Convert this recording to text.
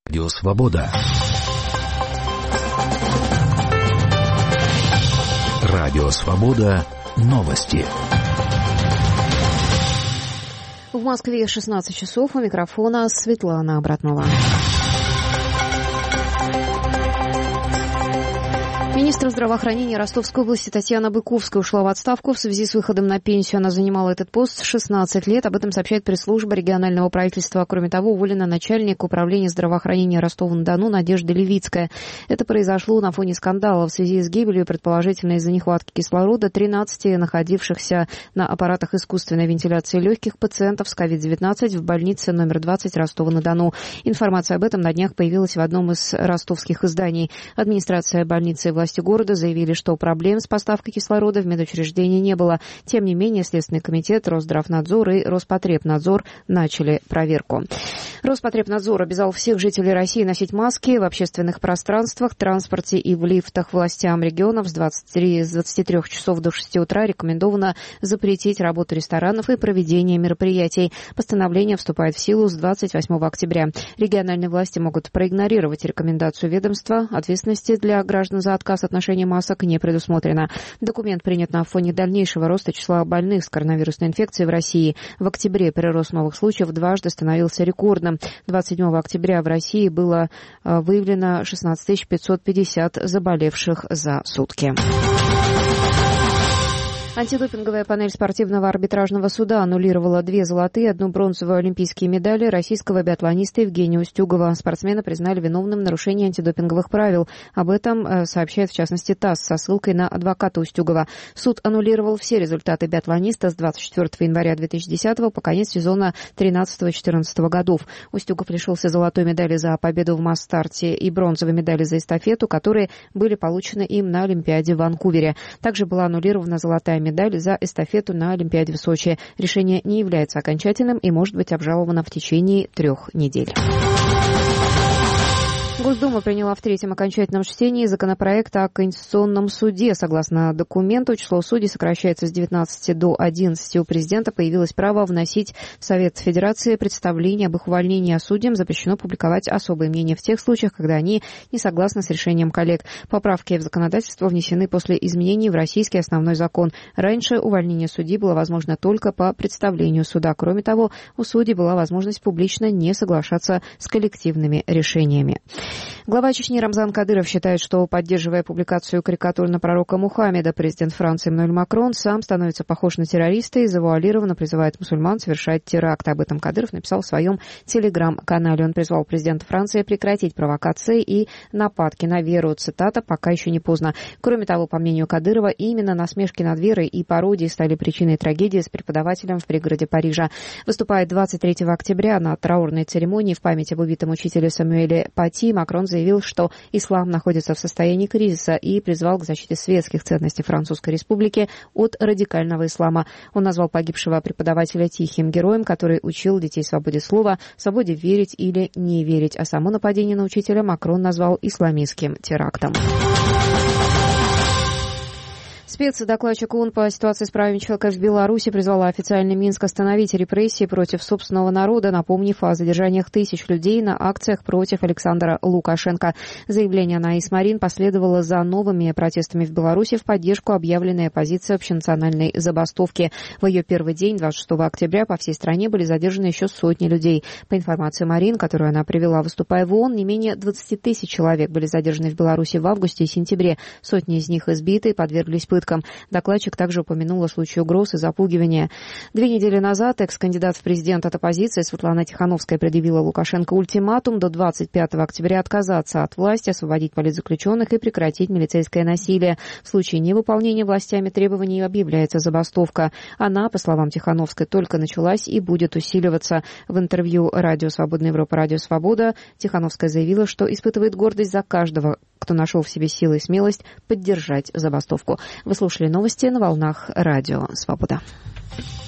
Радио Свобода. Радио Свобода. Новости. В Москве 16 часов. У микрофона Светлана Абратнова. Министр здравоохранения Ростовской области Татьяна Быковская ушла в отставку в связи с выходом на пенсию. Она занимала этот пост 16 лет. Об этом сообщает пресс-служба регионального правительства. Кроме того, уволена начальник управления здравоохранения Ростова-на-Дону Надежда Левицкая. Это произошло на фоне скандала в связи с гибелью, предположительно из-за нехватки кислорода, 13 находившихся на аппаратах искусственной вентиляции легких пациентов с COVID-19 в больнице номер 20 Ростова-на-Дону. Информация об этом на днях появилась в одном из ростовских изданий. Администрация больницы и власти города заявили, что проблем с поставкой кислорода в медучреждении не было. Тем не менее, Следственный комитет, Росздравнадзор и Роспотребнадзор начали проверку. Роспотребнадзор обязал всех жителей России носить маски в общественных пространствах, транспорте и в лифтах. Властям регионов с 23 часов до 6 утра рекомендовано запретить работу ресторанов и проведение мероприятий. Постановление вступает в силу с 28 октября. Региональные власти могут проигнорировать рекомендацию ведомства. Ответственности для граждан за отказ от ношения масок не предусмотрено. Документ принят на фоне дальнейшего роста числа больных с коронавирусной инфекцией в России. В октябре прирост новых случаев дважды становился рекордным. 27 октября в России было выявлено 16 550 заболевших за сутки. Антидопинговая панель спортивного арбитражного суда аннулировала 2 золотые и 1 бронзовую олимпийские медали российского биатлониста Евгения Устюгова. Спортсмена признали виновным в нарушении антидопинговых правил. Об этом сообщает, в частности, ТАСС со ссылкой на адвоката Устюгова. Суд аннулировал все результаты биатлониста с 24 января 2010 по конец сезона 13-14 годов. Устюгов лишился золотой медали за победу в масс-старте и бронзовой медали за эстафету, которые были получены им на Олимпиаде в Ванкувере. Также была аннулирована золотая медаль за эстафету на Олимпиаде в Сочи. Решение не является окончательным и может быть обжаловано в течение 3 недель. Госдума приняла в 3-м окончательном чтении законопроект о Конституционном суде. Согласно документу, число судей сокращается с 19 до 11. У президента появилось право вносить в Совет Федерации представление об их увольнении, а судьям запрещено публиковать особые мнения в тех случаях, когда они не согласны с решением коллег. Поправки в законодательство внесены после изменений в российский основной закон. Раньше увольнение судьи было возможно только по представлению суда. Кроме того, у судей была возможность публично не соглашаться с коллективными решениями. Глава Чечни Рамзан Кадыров считает, что, поддерживая публикацию карикатур на пророка Мухаммеда, президент Франции Эммануэль Макрон сам становится похож на террориста и завуалированно призывает мусульман совершать теракт. Об этом Кадыров написал в своем телеграм-канале. Он призвал президента Франции прекратить провокации и нападки на веру. Цитата: «Пока еще не поздно». Кроме того, по мнению Кадырова, именно насмешки над верой и пародии стали причиной трагедии с преподавателем в пригороде Парижа. Выступая 23 октября на траурной церемонии в память об убитом учителе Самуэле Пати, Макрон заявил, что ислам находится в состоянии кризиса и призвал к защите светских ценностей Французской Республики от радикального ислама. Он назвал погибшего преподавателя тихим героем, который учил детей свободе слова, свободе верить или не верить, а само нападение на учителя Макрон назвал исламистским терактом. Спецдокладчик ООН по ситуации с правами человека в Беларуси призвала официально Минск остановить репрессии против собственного народа, напомнив о задержаниях тысяч людей на акциях против Александра Лукашенко. Заявление Анаис Марин последовало за новыми протестами в Беларуси в поддержку объявленной оппозиции общенациональной забастовки. В ее первый день, 26 октября, по всей стране были задержаны еще сотни людей. По информации Марин, которую она привела, выступая в ООН, не менее 20 тысяч человек были задержаны в Беларуси в августе и сентябре. Сотни из них избиты и подверглись пыткам. Докладчик также упомянула случаи угроз и запугивания. 2 недели назад экс-кандидат в президент от оппозиции Светлана Тихановская предъявила Лукашенко ультиматум до 25 октября отказаться от власти, освободить политзаключенных и прекратить милицейское насилие. В случае невыполнения властями требований объявляется забастовка. Она, по словам Тихановской, только началась и будет усиливаться. В интервью «Радио Свободная Европа», «Радио Свобода» Тихановская заявила, что испытывает гордость за каждого, кто нашел в себе силы и смелость поддержать забастовку. Вы слушали новости на волнах Радио Свобода.